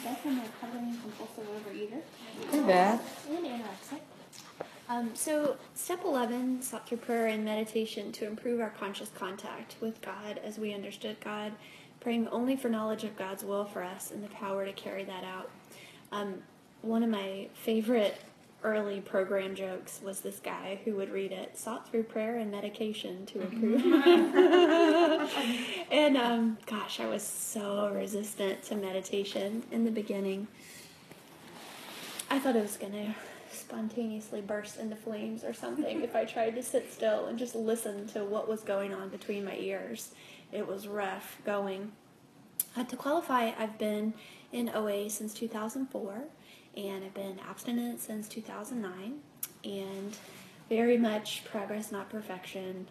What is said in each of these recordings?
Beth. I'm a recovering compulsive overeater. Hey, Beth. And anorexic. So, step 11, sought through prayer and meditation to improve our conscious contact with God as we understood God, praying only for knowledge of God's will for us and the power to carry that out. One of my favorite early program jokes was this guy who would read it, sought through prayer and medication to improve. And gosh, I was so resistant to meditation in the beginning. I thought it was going to spontaneously burst into flames or something if I tried to sit still and just listen to what was going on between my ears. It was rough going. To qualify, I've been in OA since 2004, and I've been abstinent since 2009, and very much progress, not perfection.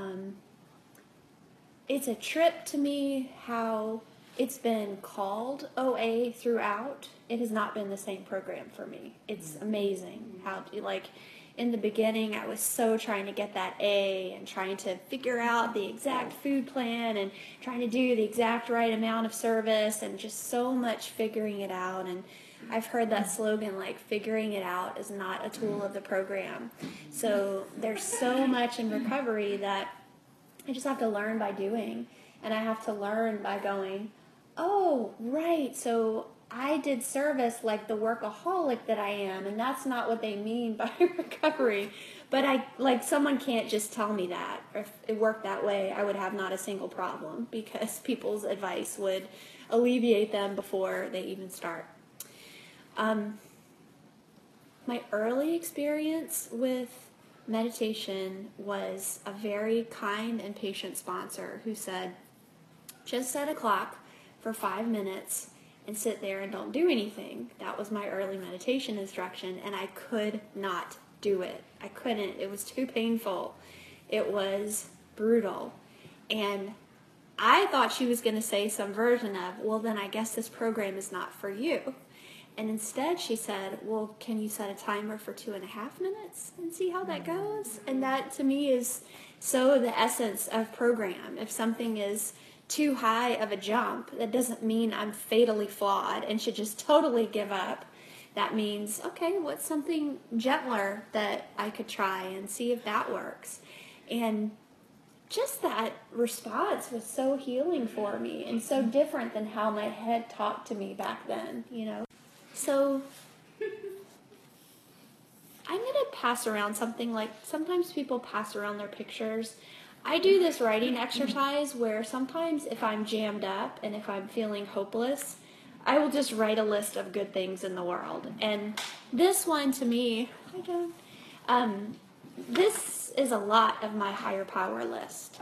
It's a trip to me how it's been called OA throughout. It has not been the same program for me. It's amazing how, like, in the beginning, I was so trying to get that A and trying to figure out the exact food plan and trying to do the exact right amount of service and just so much figuring it out. And I've heard that slogan, like, figuring it out is not a tool of the program. So there's so much in recovery that I just have to learn by doing. And I have to learn by going, oh, right, so I did service like the workaholic that I am, and that's not what they mean by recovery. But someone can't just tell me that. Or if it worked that way, I would have not a single problem because people's advice would alleviate them before they even start. My early experience with meditation was a very kind and patient sponsor who said, just set a clock for 5 minutes and sit there and don't do anything. That was my early meditation instruction, and I could not do it. I couldn't. It was too painful. It was brutal. And I thought she was going to say some version of, well, then I guess this program is not for you. And instead she said, well, can you set a timer for 2.5 minutes and see how that goes? And that to me is so the essence of program. If something is too high of a jump, that doesn't mean I'm fatally flawed and should just totally give up. That means, okay, what's something gentler that I could try and see if that works? And just that response was so healing for me and so different than how my head talked to me back then, you know? So I'm going to pass around something like, sometimes people pass around their pictures. I do this writing exercise where sometimes if I'm jammed up and if I'm feeling hopeless, I will just write a list of good things in the world. And this one to me, this is a lot of my higher power list.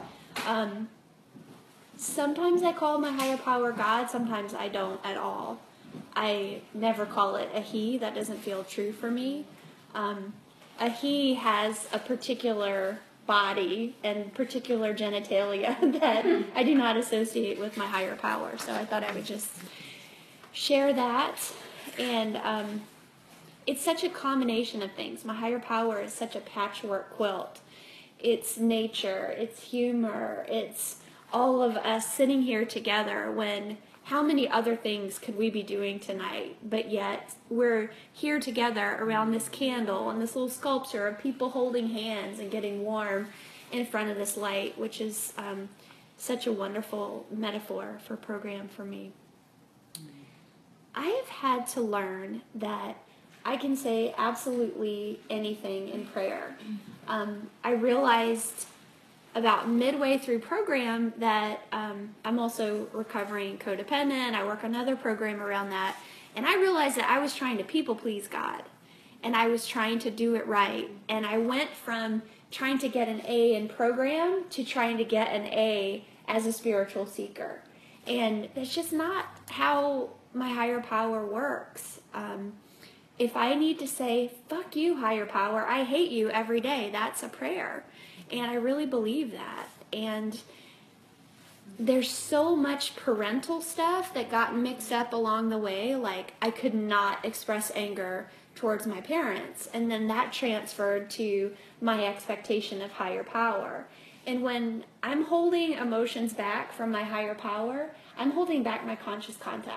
Sometimes I call my higher power God, sometimes I don't at all. I never call it a he. That doesn't feel true for me. A he has a particular body and particular genitalia that I do not associate with my higher power. So I thought I would just share that. And it's such a combination of things. My higher power is such a patchwork quilt. It's nature, it's humor, it's all of us sitting here together when how many other things could we be doing tonight? But yet we're here together around this candle and this little sculpture of people holding hands and getting warm in front of this light, which is such a wonderful metaphor for program for me. I have had to learn that I can say absolutely anything in prayer. I realized about midway through program that I'm also recovering codependent. I work another program around that. And I realized that I was trying to people please God. And I was trying to do it right. And I went from trying to get an A in program to trying to get an A as a spiritual seeker. And that's just not how my higher power works. If I need to say, fuck you, higher power, I hate you every day, that's a prayer. And I really believe that. And there's so much parental stuff that got mixed up along the way. Like, I could not express anger towards my parents. And then that transferred to my expectation of higher power. And when I'm holding emotions back from my higher power, I'm holding back my conscious contact.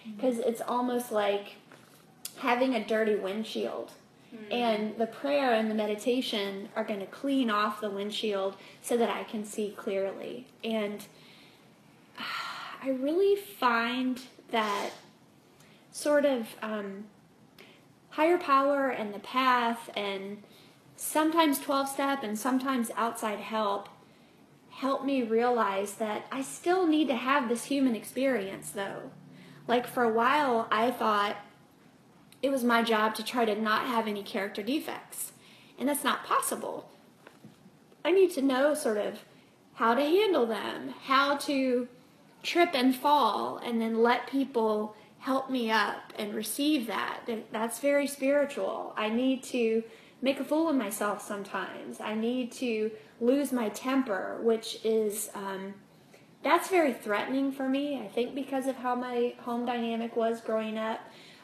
because it's almost like having a dirty windshield. And the prayer and the meditation are going to clean off the windshield so that I can see clearly. And I really find that sort of higher power and the path and sometimes 12-step and sometimes outside help me realize that I still need to have this human experience, though. Like, for a while, I thought it was my job to try to not have any character defects. And that's not possible. I need to know sort of how to handle them, how to trip and fall, and then let people help me up and receive that. That's very spiritual. I need to make a fool of myself sometimes. I need to lose my temper, which is, that's very threatening for me, I think, because of how my home dynamic was growing up.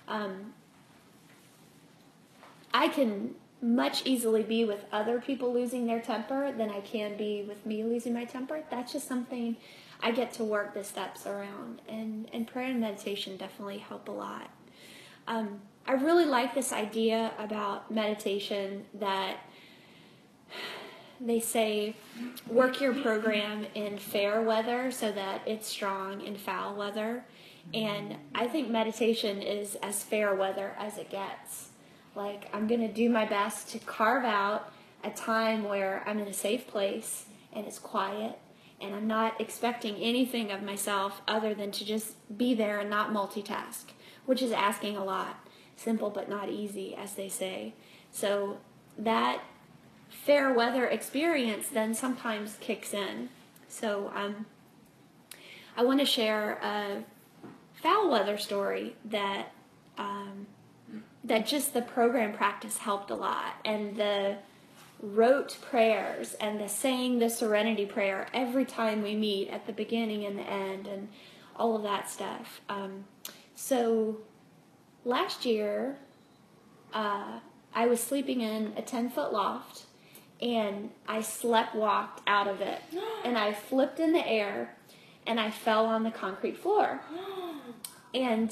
I can much easily be with other people losing their temper than I can be with me losing my temper. That's just something I get to work the steps around, and prayer and meditation definitely help a lot. I really like this idea about meditation that they say work your program in fair weather so that it's strong in foul weather. And I think meditation is as fair weather as it gets. Like, I'm going to do my best to carve out a time where I'm in a safe place and it's quiet and I'm not expecting anything of myself other than to just be there and not multitask, which is asking a lot. Simple but not easy, as they say. So that fair weather experience then sometimes kicks in. So I want to share a foul weather story that just the program practice helped a lot, and the rote prayers and the saying the serenity prayer every time we meet at the beginning and the end and all of that stuff. So last year I was sleeping in a 10-foot loft, and I walked out of it, and I flipped in the air and I fell on the concrete floor. And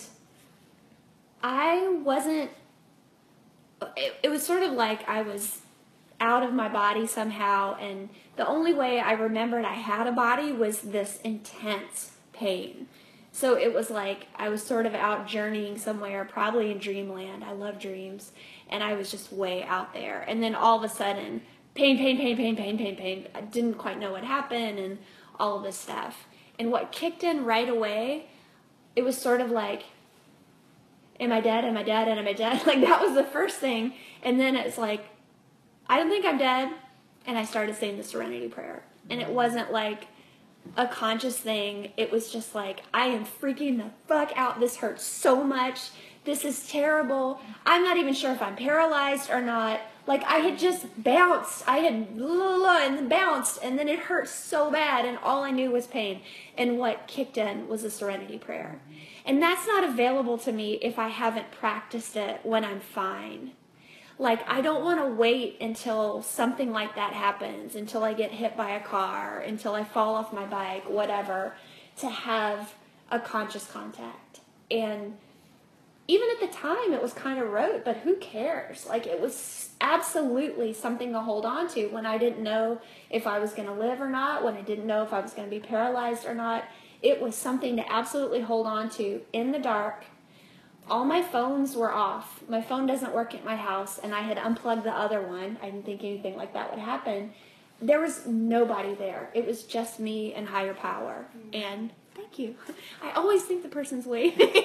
I wasn't, it was sort of like I was out of my body somehow, and the only way I remembered I had a body was this intense pain. So it was like I was sort of out journeying somewhere, probably in dreamland. I love dreams. And I was just way out there. And then all of a sudden, pain. I didn't quite know what happened and all of this stuff. And what kicked in right away, it was sort of like, am I dead? Am I dead? And am I dead? Like, that was the first thing. And then it's like, I don't think I'm dead. And I started saying the serenity prayer. And it wasn't like a conscious thing. It was just like, I am freaking the fuck out. This hurts so much. This is terrible. I'm not even sure if I'm paralyzed or not. Like, I had just bounced. I had and bounced, and then it hurt so bad, and all I knew was pain. And what kicked in was a serenity prayer. And that's not available to me if I haven't practiced it when I'm fine. Like, I don't want to wait until something like that happens, until I get hit by a car, until I fall off my bike, whatever, to have a conscious contact. And even at the time, it was kind of rote, but who cares? Like, it was absolutely something to hold on to when I didn't know if I was going to live or not, when I didn't know if I was going to be paralyzed or not. It was something to absolutely hold on to in the dark. All my phones were off. My phone doesn't work at my house, and I had unplugged the other one. I didn't think anything like that would happen. There was nobody there. It was just me and higher power. And thank you. I always think the person's waiting.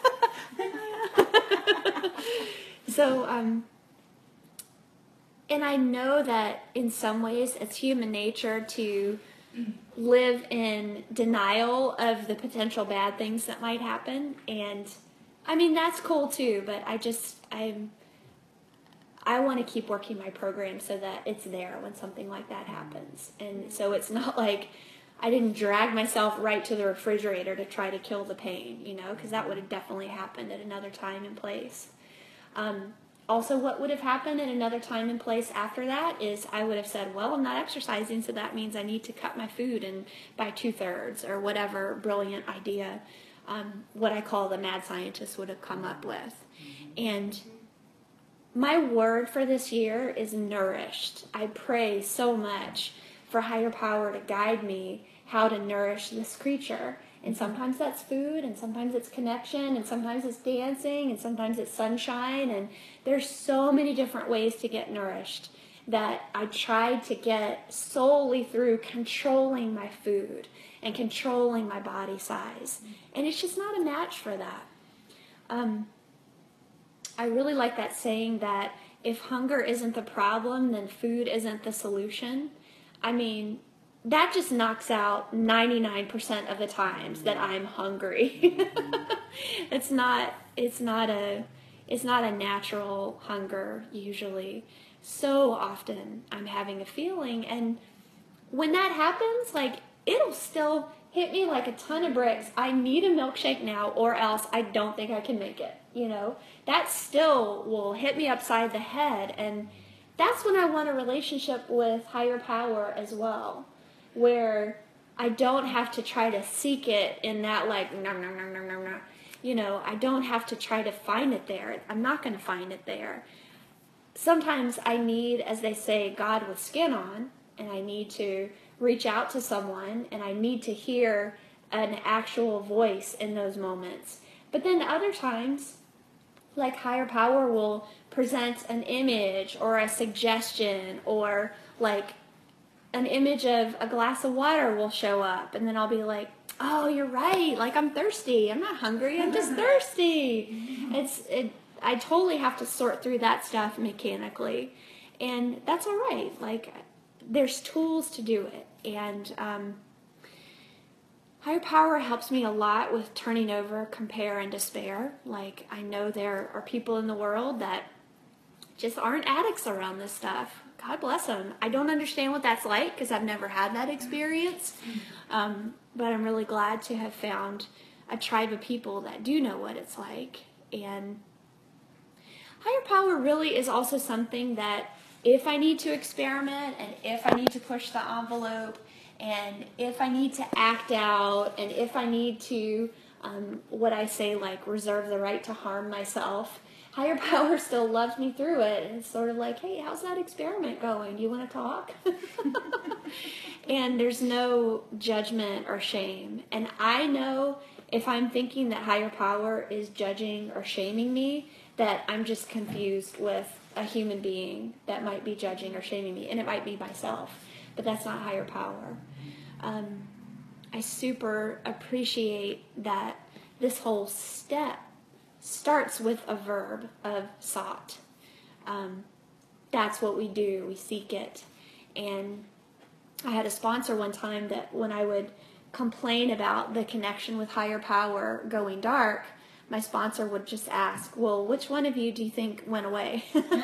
So, and I know that in some ways it's human nature to live in denial of the potential bad things that might happen. And I mean, that's cool too, but I want to keep working my program so that it's there when something like that happens. And so it's not like I didn't drag myself right to the refrigerator to try to kill the pain, because that would have definitely happened at another time and place. Also, what would have happened at another time and place after that is I would have said, well, I'm not exercising, so that means I need to cut my food by 2/3 or whatever brilliant idea what I call the mad scientist would have come up with. And my word for this year is nourished. I pray so much for higher power to guide me how to nourish this creature. And sometimes that's food, and sometimes it's connection, and sometimes it's dancing, and sometimes it's sunshine. And there's so many different ways to get nourished that I tried to get solely through controlling my food and controlling my body size. And it's just not a match for that. I really like that saying that if hunger isn't the problem, then food isn't the solution. I mean, that just knocks out 99% of the times that I'm hungry. It's not a natural hunger usually. So often I'm having a feeling, and when that happens, like, it'll still hit me like a ton of bricks. I need a milkshake now, or else I don't think I can make it. That still will hit me upside the head. And that's when I want a relationship with higher power as well, where I don't have to try to seek it in that, like, I don't have to try to find it there. I'm not going to find it there. Sometimes I need, as they say, God with skin on, and I need to reach out to someone, and I need to hear an actual voice in those moments. But then other times, like, higher power will present an image or a suggestion, or like an image of a glass of water will show up, and then I'll be like, oh, you're right, like, I'm thirsty. I'm not hungry, I'm just thirsty. I totally have to sort through that stuff mechanically, and that's all right. Like, there's tools to do it. And higher power helps me a lot with turning over compare and despair. Like, I know there are people in the world that just aren't addicts around this stuff. God bless them. I don't understand what that's like because I've never had that experience. But I'm really glad to have found a tribe of people that do know what it's like. And higher power really is also something that, if I need to experiment, and if I need to push the envelope, and if I need to act out, and if I need to, what I say, like, reserve the right to harm myself, higher power still loves me through it. And it's sort of like, hey, how's that experiment going? You want to talk? And there's no judgment or shame. And I know if I'm thinking that higher power is judging or shaming me, that I'm just confused with a human being that might be judging or shaming me. And it might be myself, but that's not higher power. I super appreciate that this whole step starts with a verb of sought. That's what we do. We seek it. And I had a sponsor one time that when I would complain about the connection with higher power going dark, my sponsor would just ask, well, which one of you do you think went away?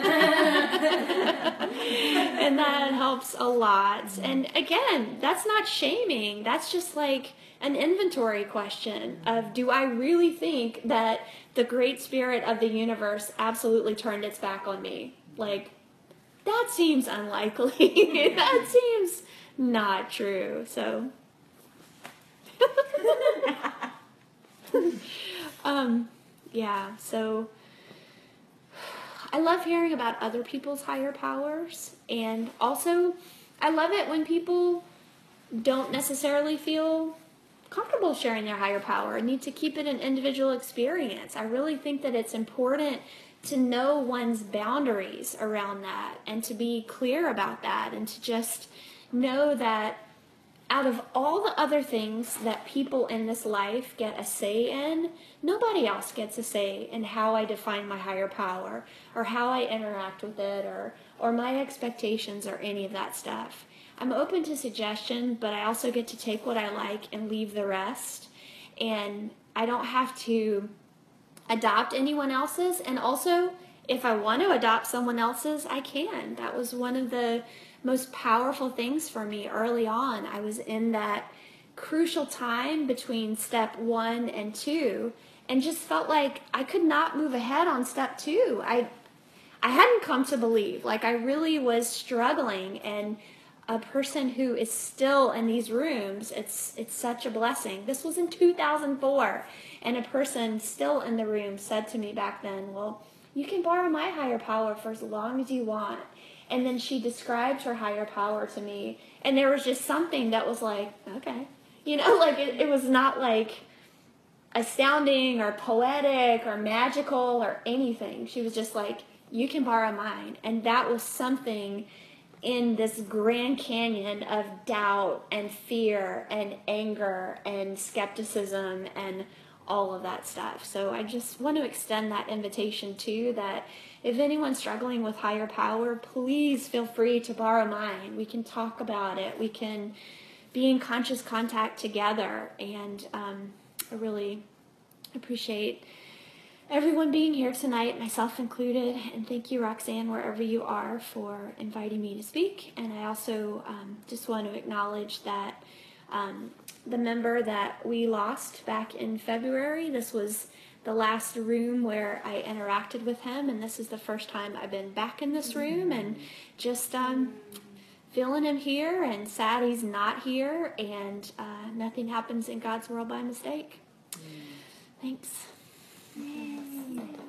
And that helps a lot. And again, that's not shaming. That's just like an inventory question of, do I really think that the great spirit of the universe absolutely turned its back on me? Like, that seems unlikely. That seems not true. So, yeah, so I love hearing about other people's higher powers, and also I love it when people don't necessarily feel comfortable sharing their higher power and need to keep it an individual experience. I really think that it's important to know one's boundaries around that, and to be clear about that, and to just know that out of all the other things that people in this life get a say in, nobody else gets a say in how I define my higher power, or how I interact with it, or my expectations, or any of that stuff. I'm open to suggestion, but I also get to take what I like and leave the rest. And I don't have to adopt anyone else's. And also, if I want to adopt someone else's, I can. That was one of the most powerful things for me early on. I was in that crucial time between step 1 and 2, and just felt like I could not move ahead on step 2. I hadn't come to believe. Like, I really was struggling, and a person who is still in these rooms, it's such a blessing. This was in 2004, and a person still in the room said to me back then, well, you can borrow my higher power for as long as you want. And then she described her higher power to me, and there was just something that was like, okay. Like it was not like astounding or poetic or magical or anything. She was just like, you can borrow mine. And that was something in this Grand Canyon of doubt and fear and anger and skepticism and all of that stuff. So I just want to extend that invitation too, that if anyone's struggling with higher power, please feel free to borrow mine. We can talk about it. We can be in conscious contact together. And I really appreciate everyone being here tonight, myself included. And thank you, Roxanne, wherever you are, for inviting me to speak. And I also just want to acknowledge that the member that we lost back in February, this was the last room where I interacted with him, and this is the first time I've been back in this room, and just feeling him here, and sad he's not here, and nothing happens in God's world by mistake. Thanks.